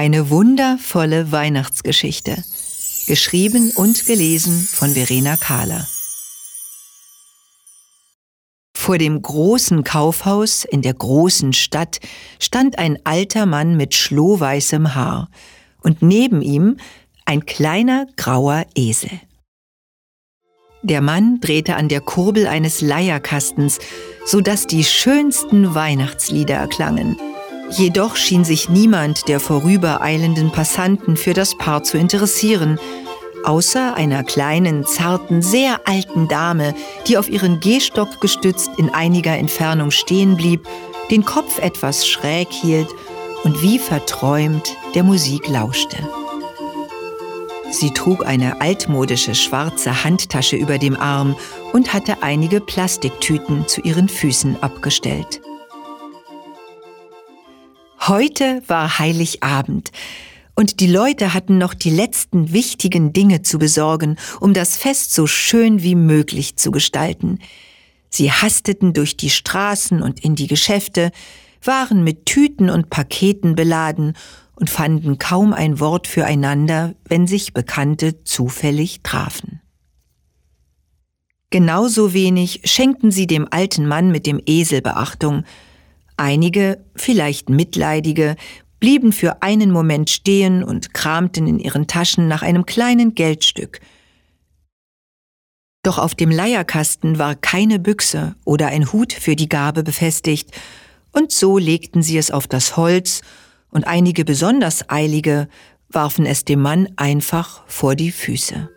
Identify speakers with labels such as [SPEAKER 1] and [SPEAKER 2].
[SPEAKER 1] Eine wundervolle Weihnachtsgeschichte. Geschrieben und gelesen von Verena Kahler. Vor dem großen Kaufhaus in der großen Stadt stand ein alter Mann mit schlohweißem Haar und neben ihm ein kleiner grauer Esel. Der Mann drehte an der Kurbel eines Leierkastens, sodass die schönsten Weihnachtslieder erklangen. Jedoch schien sich niemand der vorübereilenden Passanten für das Paar zu interessieren, außer einer kleinen, zarten, sehr alten Dame, die auf ihren Gehstock gestützt in einiger Entfernung stehen blieb, den Kopf etwas schräg hielt und wie verträumt der Musik lauschte. Sie trug eine altmodische schwarze Handtasche über dem Arm und hatte einige Plastiktüten zu ihren Füßen abgestellt. Heute war Heiligabend und die Leute hatten noch die letzten wichtigen Dinge zu besorgen, um das Fest so schön wie möglich zu gestalten. Sie hasteten durch die Straßen und in die Geschäfte, waren mit Tüten und Paketen beladen und fanden kaum ein Wort füreinander, wenn sich Bekannte zufällig trafen. Genauso wenig schenkten sie dem alten Mann mit dem Esel Beachtung. Einige, vielleicht Mitleidige, blieben für einen Moment stehen und kramten in ihren Taschen nach einem kleinen Geldstück. Doch auf dem Leierkasten war keine Büchse oder ein Hut für die Gabe befestigt, und so legten sie es auf das Holz, und einige besonders Eilige warfen es dem Mann einfach vor die Füße.